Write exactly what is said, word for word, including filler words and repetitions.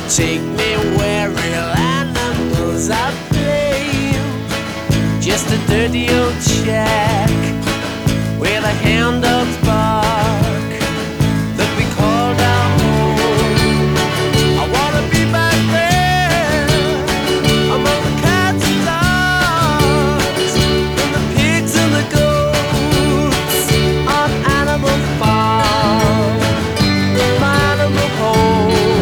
Take me where real animals are playing. Just a dirty old shack